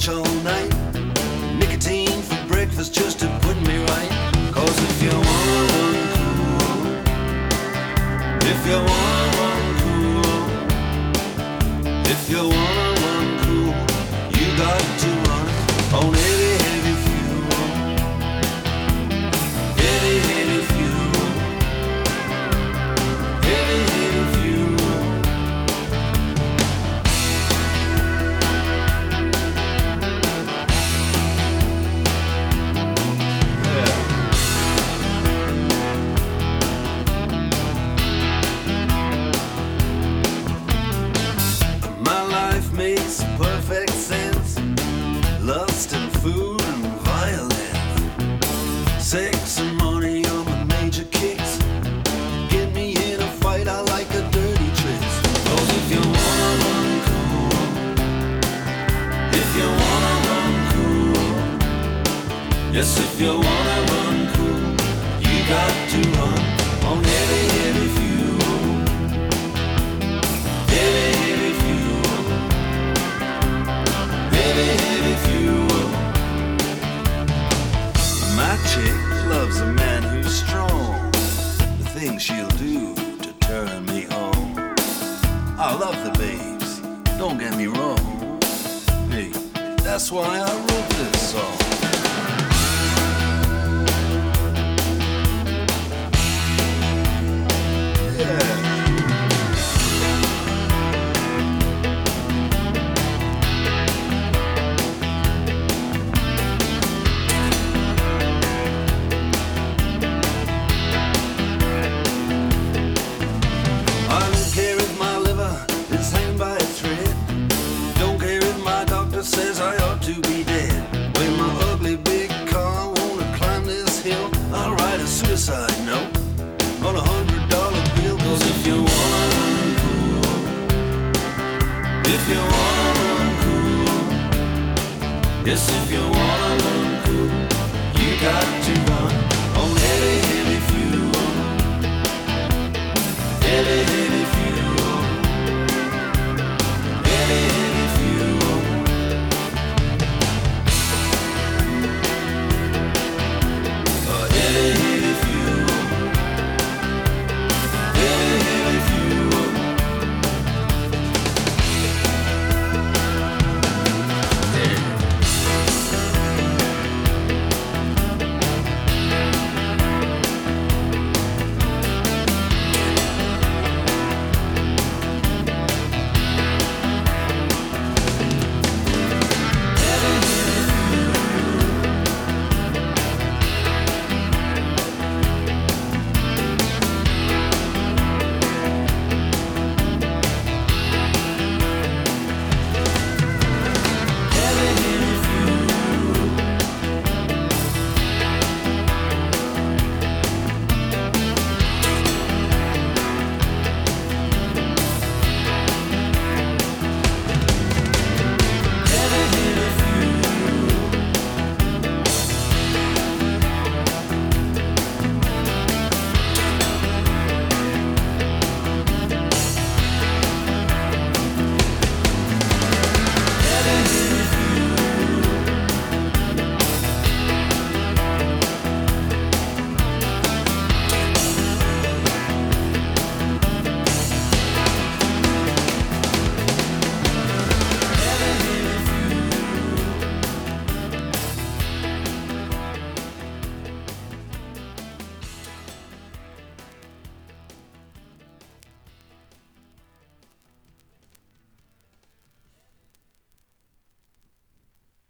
watch all night. Nicotine for breakfast just to put me right. 'Cause if you wanna run cool, if you wanna run cool, if you wanna run cool, you got to run on heavy, heavy fuel. Heavy, heavy fuel. Heavy, heavy fuel. My life makes perfect sense. Lust and food and violence. Sex and money are my major kicks. Get me in a fight, I like a dirty tricks. 'Cause if you wanna run cool, if you wanna run cool, yes, if you wanna run cool, you got to run on heavy, heavy fuel. Heavy, heavy fuel. Heavy, heavy fuel. My chick loves a man who's strong. The things she'll do to turn me on. I love the babes, don't get me wrong. Hey, that's why I wrote